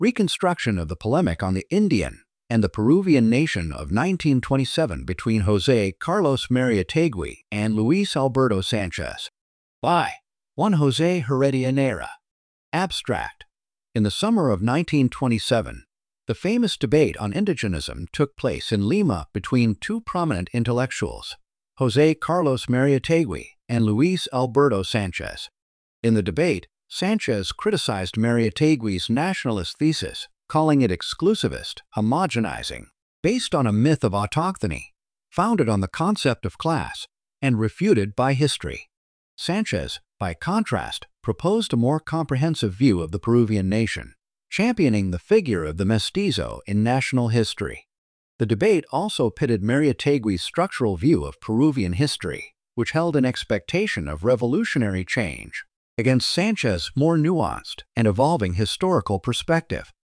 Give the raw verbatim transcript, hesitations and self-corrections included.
reconstruction of the polemic on the Indian and the Peruvian nation of nineteen twenty-seven between José Carlos Mariátegui and Luis Alberto Sanchez. By Juan José Heredia Neira. Abstract. In the summer of nineteen twenty-seven, the famous debate on indigenism took place in Lima between two prominent intellectuals, José Carlos Mariátegui and Luis Alberto Sanchez. In the debate, Sanchez criticized Mariátegui's nationalist thesis, calling it exclusivist, homogenizing, based on a myth of autochthony, founded on the concept of class, and refuted by history. Sanchez, by contrast, proposed a more comprehensive view of the Peruvian nation, championing the figure of the mestizo in national history. The debate also pitted Mariátegui's structural view of Peruvian history, which held an expectation of revolutionary change, against Sanchez's more nuanced and evolving historical perspective.